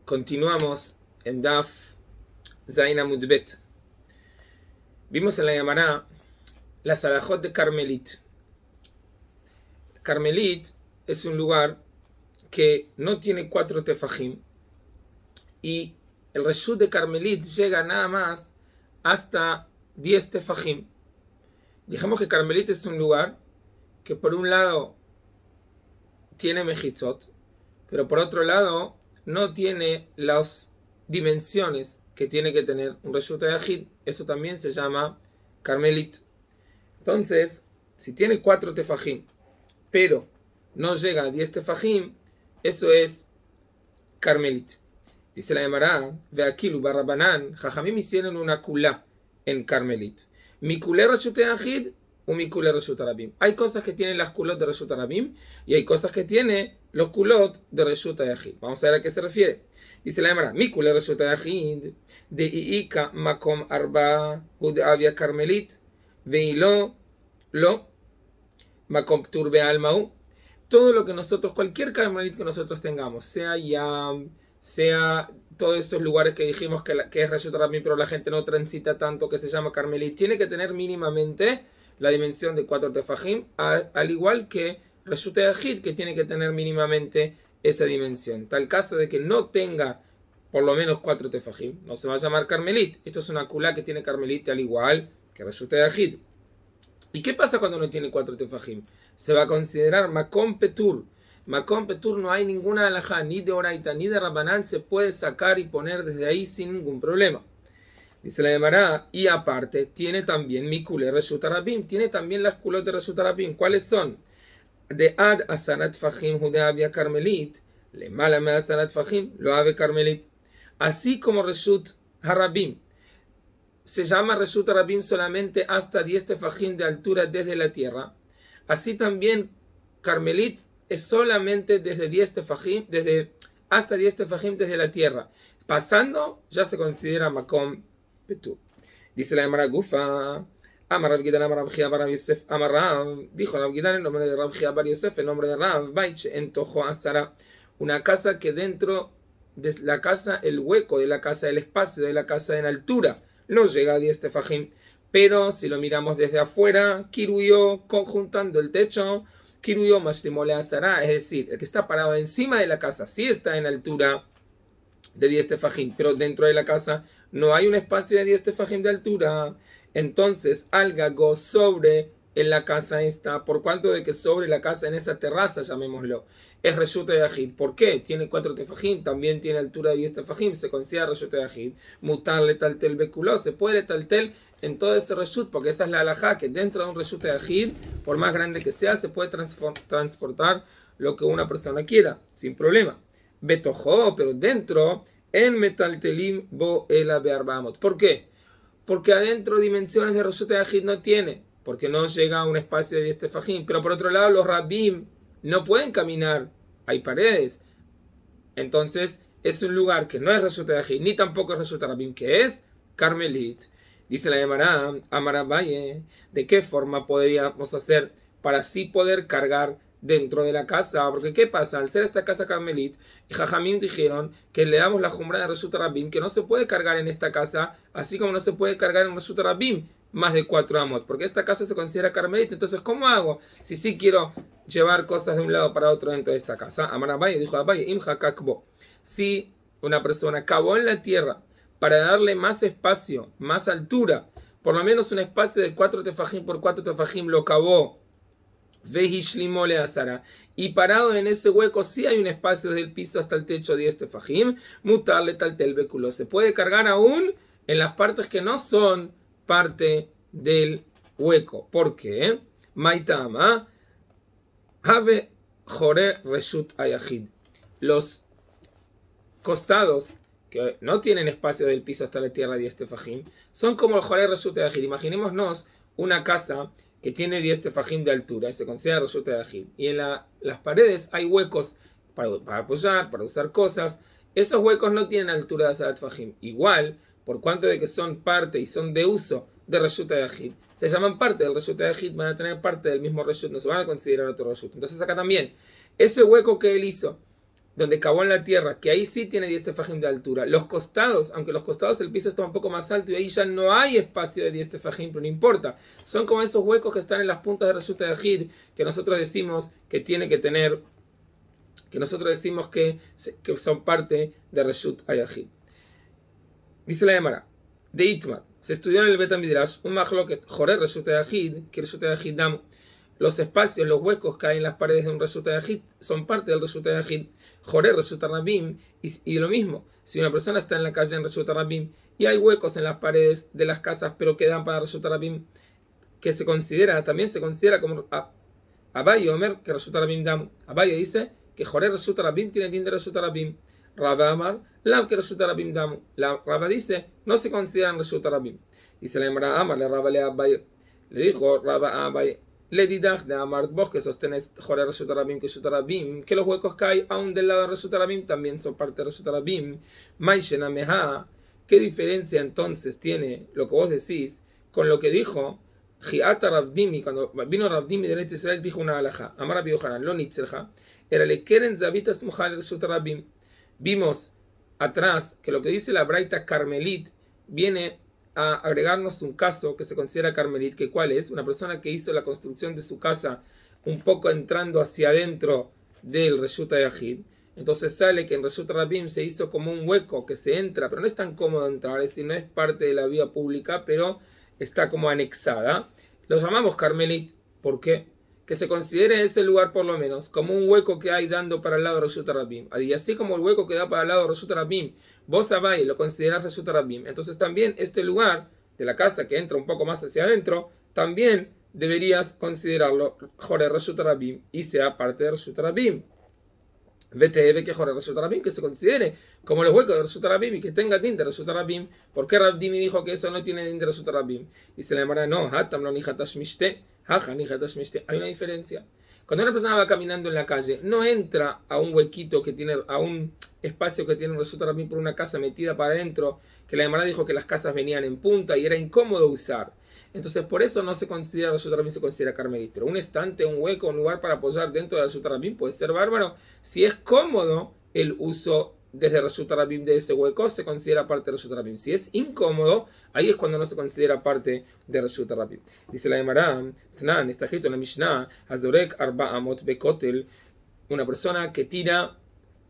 Continuamos en Daf Zain Amud Bet. Vimos en la Gemara las alajot de Carmelit. Carmelit es un lugar que no tiene 4 tefajim y el reshut de Carmelit llega nada más hasta 10 tefajim. Dijimos que Carmelit es un lugar que por un lado tiene mejitzot, pero por otro lado no tiene las dimensiones que tiene que tener un reshut yahid. Eso también se llama Carmelit. Entonces, si tiene 4 tefajim, pero no llega a 10 tefajim, eso es Carmelit. Dice la Gemara, Veakilu barrabanan, Jajamim hicieron una kulá en Carmelit. Mi kulé reshut yahid o mi kulé reshut arabim. Hay cosas que tienen las kulot de reshut arabim y hay cosas que tiene los kulot de reshut yahid. Vamos a ver a qué se refiere. Dice la Gemara, mi kulé reshut yahid de iika makom arba hud avia Carmelit veilo lo makom ptur be'almau. Todo lo que nosotros, cualquier Carmelit que nosotros tengamos, sea Yam, sea todos esos lugares que dijimos que es reshut arabim, pero la gente no transita tanto, que se llama Carmelit, tiene que tener mínimamente la dimensión de 4 tefajim, al igual que reshut yahid, que tiene que tener mínimamente esa dimensión. Tal caso de que no tenga por lo menos 4 tefajim, no se va a llamar Carmelit. Esto es una kulá que tiene Carmelit al igual que reshut yahid. ¿Y qué pasa cuando no tiene 4 tefajim? Se va a considerar makom petur. Makom petur no hay ninguna alajá, ni de oraita, ni de rabanán, se puede sacar y poner desde ahí sin ningún problema. Dice la Gemara, y aparte, tiene también mi kulé reshut arabim, tiene también las kulot de reshut arabim. ¿Cuáles son? De ad asanat fajim hude avia Carmelit, le mala me asanat fajim, lo ave Carmelit. Así como reshut harabim se llama reshut arabim solamente hasta 10 tefajim de altura desde la tierra, así también Carmelit es solamente desde 10 tefajim, hasta 10 tefajim desde la tierra. Pasando, ya se considera makom petur. Dice la Gemara Gufa, Amar Rav Gidan, Amar Rav Chia bar Yosef, Amar Rav, dijo Rav Gidan en nombre de Rav Chia bar Yosef, en nombre de Rav, Baiche en Tojo Asara, una casa que dentro de la casa, el hueco de la casa, el espacio de la casa en altura, no llega a 10 tefajim, pero si lo miramos desde afuera, Kiruyo, conjuntando el techo, Kiruyo Mashlimole Asara, es decir, el que está parado encima de la casa, sí está en altura de 10 tefajim, pero dentro de la casa no hay un espacio de 10 tefajim de altura, entonces al gago sobre en la casa está, por cuanto de que sobre la casa en esa terraza, llamémoslo, es reshut yahid. ¿Por qué? Tiene 4 tefajim, también tiene altura de 10 tefajim, se considera reshut yahid. Mutar letaltel bekuló, se puede letaltel en todo ese reshut, porque esa es la halajá, que dentro de un reshut yahid, por más grande que sea, se puede transportar lo que una persona quiera, sin problema. Betojó, pero dentro, en metaltelim bo ela bearbamot. ¿Por qué? Porque adentro dimensiones de reshut yahid no tiene, porque no llega a un espacio de 10 tefajim. Pero por otro lado, los rabim no pueden caminar, hay paredes. Entonces, es un lugar que no es reshut yahid, ni tampoco es reshut rabim, que es Carmelit. Dice la Gemara, Amar Abaye, ¿de qué forma podríamos hacer para así poder cargar dentro de la casa? Porque ¿qué pasa? Al ser esta casa Carmelit, Jajamim dijeron que le damos la jumbra de reshut rabim, que no se puede cargar en esta casa, así como no se puede cargar en reshut rabim más de 4 amot, porque esta casa se considera Carmelit. Entonces, ¿cómo hago si sí quiero llevar cosas de un lado para otro dentro de esta casa? Amar Abaye, dijo Abaye, Imja kakbo, si una persona cavó en la tierra para darle más espacio, más altura, por lo menos un espacio de 4 tefajim por 4 tefajim, lo cavó, vehishlimole asara, y parado en ese hueco sí hay un espacio desde el piso hasta el techo de 10 tefajim, mutarle taltel beculo, se puede cargar aún en las partes que no son parte del hueco. ¿Por qué? Maitama have jore reshut ayahid, los costados que no tienen espacio del piso hasta la tierra 10 tefajim, son como el jore reshut ayahid. Imaginémonos una casa que tiene 10 tefajim de altura y se considera reshut yahid, y en las paredes hay huecos para apoyar, para usar cosas. Esos huecos no tienen altura de 10 tefajim. Igual, por cuanto de que son parte y son de uso de reshut yahid, se llaman parte del reshut yahid, van a tener parte del mismo reshut, no se van a considerar otro reshut. Entonces acá también, ese hueco que él hizo donde cavó en la tierra, que ahí sí tiene 10 tefajim de altura. Los costados, aunque los costados el piso está un poco más alto y ahí ya no hay espacio de 10 tefajim, pero no importa. Son como esos huecos que están en las puntas de Reshut HaYahid, que nosotros decimos que tiene que tener, que nosotros decimos que son parte de Reshut HaYahid. Dice la Gemara, de Itmar, se estudió en el Bet HaMidrash, un machloket, Joré Reshut HaYahid, que Reshut HaYahid dam. Los espacios, los huecos que hay en las paredes de un Reshut HaYahid son parte del Reshut HaYahid. Joré Reshut HaRabim, y lo mismo, si una persona está en la calle en Reshut HaRabim y hay huecos en las paredes de las casas pero que dan para Reshut HaRabim, que también se considera como Abaye Omer que Reshut HaRabim dam. Abaye dice que Joré Reshut HaRabim tiene din de Reshut HaRabim. Rabba Amar, Lam que Reshut HaRabim dam. La Rabba dice, no se consideran Reshut HaRabim. Dice la Emra Amar, le Rabba le Abaye, le dijo Rabba a Abaye, le didach de Amar, vos que sostenés Joré Reshut HaRabim que Reshut HaRabim, que los huecos que hay aún del lado de Reshut HaRabim también son parte de Reshut HaRabim. Maishena Meha, ¿qué diferencia entonces tiene lo que vos decís con lo que dijo Giata Rabdimi? Cuando vino Rabdimi de Eretz Israel dijo una halajá, Amar Rabbi Yohanan, lo nitzerja, era le keren zavitas muhal Reshut HaRabim. Vimos atrás que lo que dice la Braita Carmelit viene a agregarnos un caso que se considera Carmelit, que cuál es, una persona que hizo la construcción de su casa un poco entrando hacia adentro del Reshut HaYahid. Entonces sale que en Reshut HaRabim se hizo como un hueco que se entra, pero no es tan cómodo entrar, es decir, no es parte de la vía pública, pero está como anexada. Lo llamamos Carmelit, ¿por qué? Que se considere ese lugar por lo menos como un hueco que hay dando para el lado de Reshut HaRabim. Y así como el hueco que da para el lado de Reshut HaRabim, vos Abaye lo considerás Reshut HaRabim. Entonces también este lugar de la casa que entra un poco más hacia adentro, también deberías considerarlo Joré Reshut HaRabim y sea parte de Reshut HaRabim. Vete que Joré Reshut HaRabim, que se considere como los huecos de Reshut HaRabim y que tenga din de Reshut HaRabim. ¿Por qué Rabdimi dijo que eso no tiene din de Reshut HaRabim? Dice la Gemara, no, hatam lo nihatash mishte. Hay una diferencia. Cuando una persona va caminando en la calle, no entra a un huequito que tiene, a un espacio que tiene un Reshut HaRabim por una casa metida para adentro, que la Gemara dijo que las casas venían en punta y era incómodo usar. Entonces por eso no se considera Reshut HaRabim, se considera Carmelit. Pero un estante, un hueco, un lugar para apoyar dentro de Reshut HaRabim puede ser bárbaro. Si es cómodo el uso desde Reshut HaRabim de ese hueco, se considera parte de Reshut HaRabim. Si es incómodo, ahí es cuando no se considera parte de Reshut HaRabim. Dice la Gemara, Tnan, está escrito en la Mishnah, Hazorek Arba Amot Bekotel, una persona que tira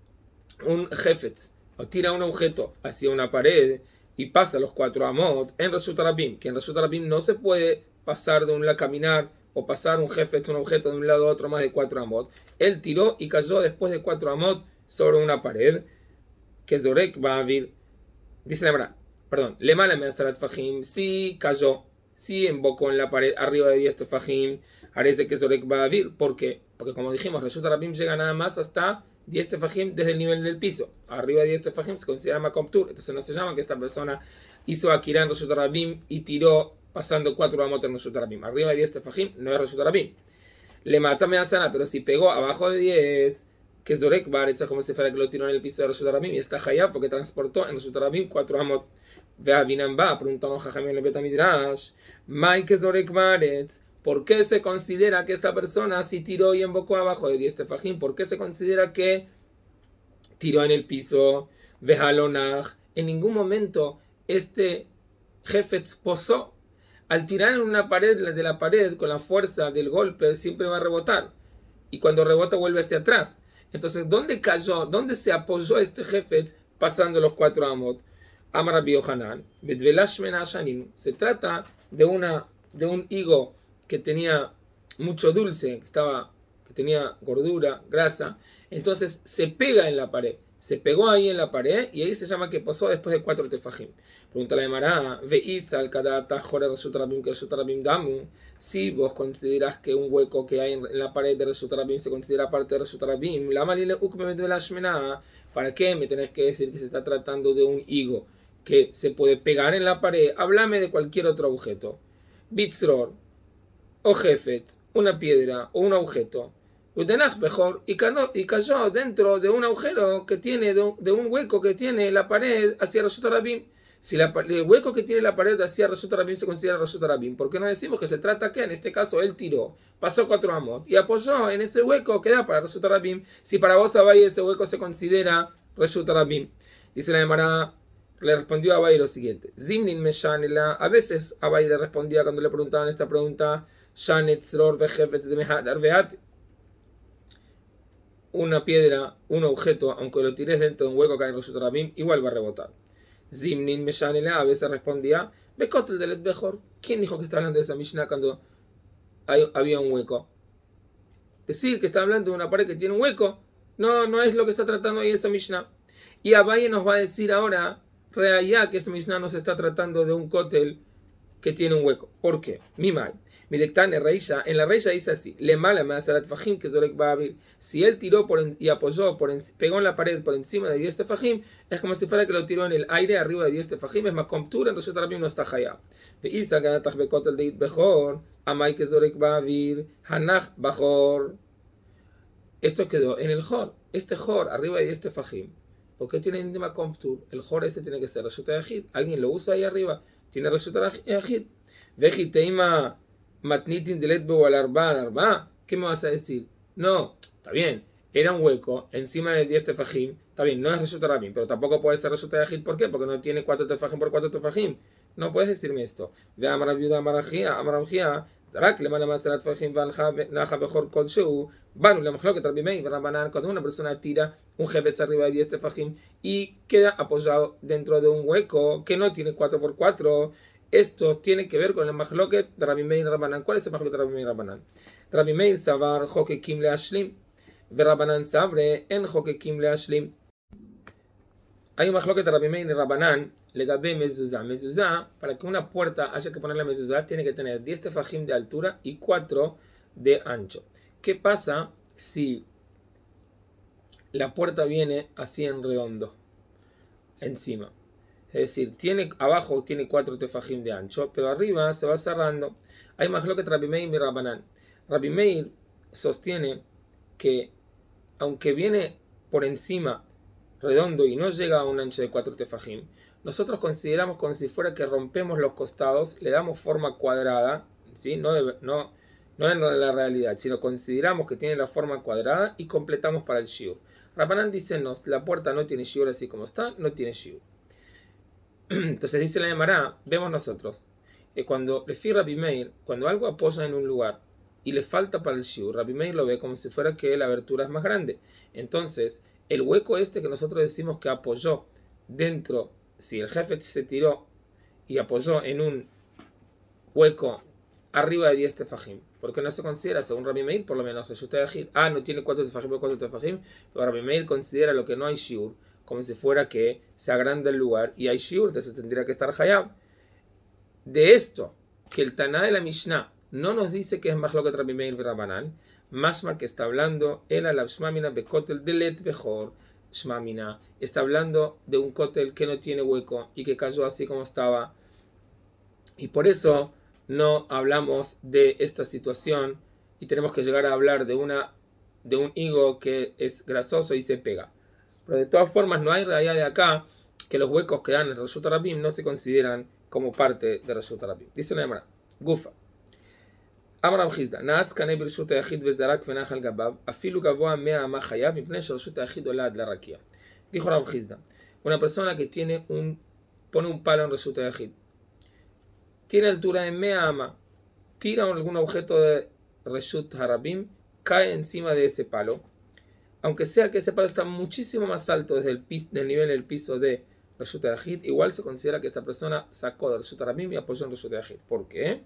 un jefetz, o tira un objeto hacia una pared y pasa los 4 amot en Reshut HaRabim, que en Reshut HaRabim no se puede pasar de un lado, caminar o pasar un jefetz, un objeto de un lado a otro más de 4 amot. Él tiró y cayó después de 4 amot sobre una pared, que Zorek va a vir, dice la verdad, perdón, le mala me hace fajim, si cayó, si embocó en la pared arriba de 10 tefajim, parece que Zorek va a vir. ¿Por qué? Porque como dijimos, Reshut HaRabim llega nada más hasta 10 tefajim desde el nivel del piso. Arriba de 10 tefajim se considera Makom Tur, entonces no se llama que esta persona hizo Akira en Reshut HaRabim y tiró pasando 4 amot en Reshut HaRabim. Arriba de 10 tefajim no es Reshut HaRabim. Le mata me hace, pero si pegó abajo de 10, que Zorek Baretza, como si fuera que lo tiró en el piso de Reshut HaRabim y está Hayab porque transportó en Reshut HaRabim 4 amot. Vea Binamba, preguntamos a Jajamim en el Bet HaMidrash, Mai que Zorek Baretz, ¿por qué se considera que esta persona si tiró y embocó abajo de 10 tefajim? ¿Por qué se considera que tiró en el piso? Vejalonach, en ningún momento este jefetz posó. Al tirar en una pared de la pared con la fuerza del golpe siempre va a rebotar y cuando rebota vuelve hacia atrás. Entonces, ¿dónde cayó? ¿Dónde se apoyó este jefetz pasando los 4 amot? Amar Rabbi Yohanan, Bedvelash men hashanin. Se trata de un higo que tenía mucho dulce, que tenía gordura, grasa. Entonces se pega en la pared. Se pegó ahí en la pared y ahí se llama que pasó después de 4 tefajim. Pregunta la Gemara, Veisa al kadata Joré Reshut HaRabim que Reshut HaRabim damu. Si vos considerás que un hueco que hay en la pared de Reshut HaRabim se considera parte de Reshut HaRabim, la malile ukme bedvelash mena. ¿Para qué me tenés que decir que se está tratando de un higo que se puede pegar en la pared? Háblame de cualquier otro objeto. Bitzror, o jefetz, una piedra o un objeto. Y cayó dentro de un agujero que tiene, de un hueco que tiene la pared hacia Reshut HaRabim. Si el hueco que tiene la pared hacia Reshut Rabim se considera Reshut Rabim, ¿por qué no decimos que se trata que en este caso él tiró, pasó 4 amot y apoyó en ese hueco que da para Reshut Rabim? Si para vos, Abaye, ese hueco se considera Reshut Rabim. Dice la Gemara, le respondió a Abaye lo siguiente: Zimnin me shanela. A veces Abaye le respondía cuando le preguntaban esta pregunta: Shanet zror vejefetz de mehadar veat. Una piedra, un objeto, aunque lo tires dentro de un hueco que hay en Reshut Rabim, igual va a rebotar. Zimnin me shanela. A veces respondía: Bekotel delet bejor. ¿Quién dijo que está hablando de esa Mishnah cuando había un hueco? Decir que está hablando de una pared que tiene un hueco no es lo que está tratando ahí esa Mishnah. Y Abaye nos va a decir ahora, reallá, que esta Mishnah no se está tratando de un kotel que tiene un hueco. ¿Por qué? Mimai. Midektane Reisha, en la Reisha dice así: Le mala me hace fajim que Zorek va a abrir. Si él tiró y apoyó, pegó en la pared por encima de 10 tefajim, es como si fuera que lo tiró en el aire arriba de 10 tefajim, es más comptura, entonces Rabim no está hayá. Veisa ganatach bekotel deit bejor, amai que Zorek va a abrir, hanach bajor. Esto quedó en el jor. Este jor arriba de 10 tefajim. ¿Por qué tiene íntima comptur? El jor este tiene que ser Reshut Yahid. Alguien lo usa ahí arriba. Tiene Reshut Yahid. Vejiteima matnitin deletbo al arba. ¿Qué me vas a decir? No, está bien. Era un hueco encima de 10 tefajim. Está bien, no es Reshut Rabim, pero tampoco puede ser Reshut Yahid. ¿Por qué? Porque no tiene 4 tefajim por 4 tefajim. No puedes decirme esto. Ve a Maraviuda Amarajía. Zarak le manda más de la tefajim naja mejor kol sheu. Banu la mejor que Rabbi Meir Rabbanan, cuando una persona tira un jebetz arriba de 10 tefajim y queda apoyado dentro de un hueco que no tiene 4x4, esto tiene que ver con el mahloket de Rabbi Meir Rabbanan. ¿Cuál es el mahloket de Rabbi Meir Rabbanan? Rabbi Meir savar jokekim le ashlim, ve Rabbanan sabre en jokekim le ashlim. Hay un mahloket de Rabbi Meir Rabbanan legabe mezuzah. Mezuzah, para que una puerta haya que ponerle mezuzah, tiene que tener 10 tefajim de altura y 4 de ancho. ¿Qué pasa si la puerta viene así en redondo, encima? Es decir, abajo tiene 4 tefajim de ancho, pero arriba se va cerrando. Hay más lo que Rabbi Meir y Rabbanan. Rabbi Meir sostiene que aunque viene por encima redondo y no llega a un ancho de 4 tefajim, nosotros consideramos como si fuera que rompemos los costados, le damos forma cuadrada, ¿sí? No en la realidad, sino consideramos que tiene la forma cuadrada y completamos para el shiur. Rabbanan dice: no, la puerta no tiene shiur así como está, no tiene shiur. Entonces dice la Gemara, vemos nosotros, que cuando Lefi Rabbi Meir, cuando algo apoya en un lugar y le falta para el shiur, Rabbi Meir lo ve como si fuera que la abertura es más grande. Entonces, el hueco este que nosotros decimos que apoyó dentro, si el jefe se tiró y apoyó en un hueco arriba de 10 tefajim, porque no se considera, según Rabbi Meir, por lo menos Reshut Yahid. No tiene 4 tefajim por 4 tefajim, pero Rabbi Meir considera lo que no hay shiur como si fuera que se agranda el lugar y hay shiur, entonces tendría que estar hayab. De esto, que el Taná de la Mishnah no nos dice que es más lo que Rabbi Meir y Rabbanan, mashma que está hablando el alab shmamina bekotel delet bejor. Shmamina está hablando de un kotel que no tiene hueco y que cayó así como estaba, y por eso no hablamos de esta situación y tenemos que llegar a hablar de un higo que es grasoso y se pega. Pero de todas formas no hay realidad de acá que los huecos que dan en Reshut Rabim no se consideran como parte de Reshut Rabim. Dice la Gemara, Gufa. Amar Rav Chizda, Naatz kanei b'Reshut Yahid vezarak venach al gabav, afilu gavoa 100 amah chayav mipnei sheReshut Yahid olad la rakia. Dijo Rav Chizda, una persona que pone un palo en Reshut Yahid, tiene altura de 100 amah, tira algún objeto de Reshut Harabim, cae encima de ese palo, aunque sea que ese palo está muchísimo más alto desde del nivel del piso de Reshut Yahid, igual se considera que esta persona sacó de Reshut Harabim y apoyó en Reshut Yahid. ¿Por qué?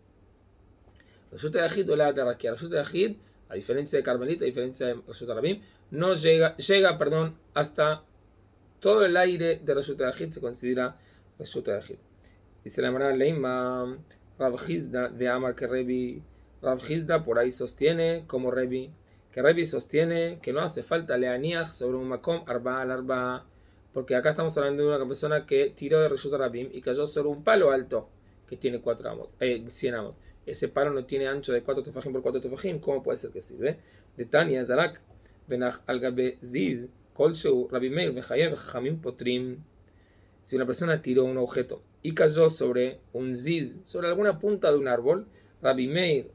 Reshut Yahid o la Rakia. Reshut Yahid, a diferencia de Carmelita, a diferencia de Reshut Harabim, no llega hasta todo el aire de Reshut Yahid se considera Reshut Yahid. Dice la Gemara, Leima Rav Chizda de Amar que Rebi. Rav Chizda por ahí sostiene, como Rebi, que Rebi sostiene que no hace falta leaniach sobre un makom arba al arba, porque acá estamos hablando de una persona que tiró de Reshut Harabim y cayó sobre un palo alto que tiene 100 amot. Ese palo no tiene ancho de 4 tefajim por 4 tefajim. ¿Cómo puede ser que sirve? De Tania Zarak benach al gabe ziz kol sheu Rabbi Meir mechayev chachamim potrim. Si una persona tiró un objeto y cayó sobre un ziz, sobre alguna punta de un árbol, Rabbi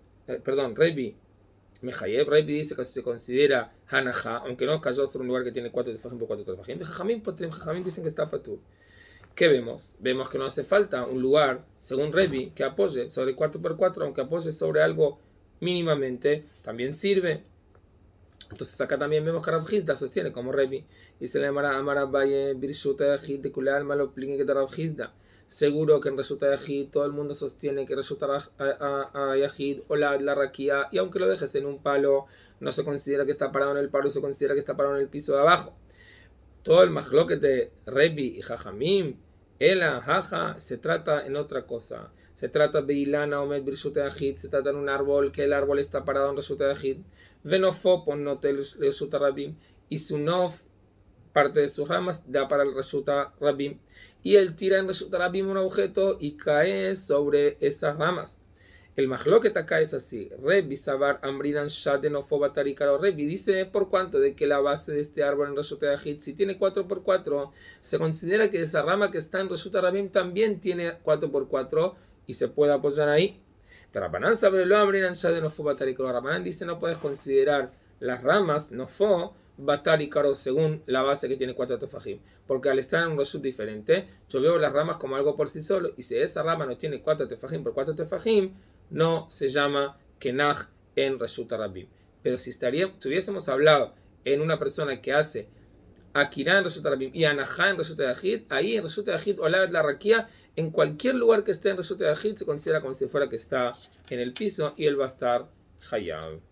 Mehayev, Rabbi dice que se considera Hanaha, aunque no cayó sobre un lugar que tiene 4 tefajim por 4 tefajim. Jajamim dicen que está patur. ¿Qué vemos? Vemos que no hace falta un lugar, según Rabbi, que apoye sobre 4x4, aunque apoye sobre algo mínimamente, también sirve. Entonces acá también vemos que Rav Hizda sostiene como Rabbi. Dice la Amara Valle, Birshuta Yahid, de Kulal Malo Plingue que Rav Hizda. Seguro que en Reshuta Yahid todo el mundo sostiene que Reshuta Yahid o la raquía, y aunque lo dejes en un palo, no se considera que está parado en el palo, se considera que está parado en el piso de abajo. Todo el mahloket de Rabbi y Jajamim, Ela, Jaja, se trata en otra cosa. Se trata de Ilana Omed Birshuta Yahid, se trata en un árbol, que el árbol está parado en Reshuta Yahid. Venofo pon notel Reshuta Rabim, y su nof, parte de sus ramas, da para el Reshuta Rabim. Y él tira en Reshuta Rabim un objeto y cae sobre esas ramas. El mahloket acá es así. Rebbi Sabar Amrinan Shadenofo Batarikaro. Rebbi dice por cuanto de que la base de este árbol en Reshuta Yahid, si tiene 4x4, se considera que esa rama que está en Reshuta Rabim también tiene 4x4 y se puede apoyar ahí. Rabanán sabe lo Amrinan Shadenofo Batarikaro. Rabanán dice no puedes considerar las ramas Nofo Batarikaro según la base que tiene 4 tefajim, porque al estar en un reshut diferente, yo veo las ramas como algo por sí solo, y si esa rama no tiene 4 tefajim por 4 tefajim, no se llama Kenach en Reshut Rabim. Pero si tuviésemos hablado en una persona que hace Akira en Reshut Rabim y Anajá en Reshut Yahid, ahí en Reshut Yahid o la raquía, en cualquier lugar que esté en Reshut Yahid se considera como si fuera que está en el piso y él va a estar Hayav.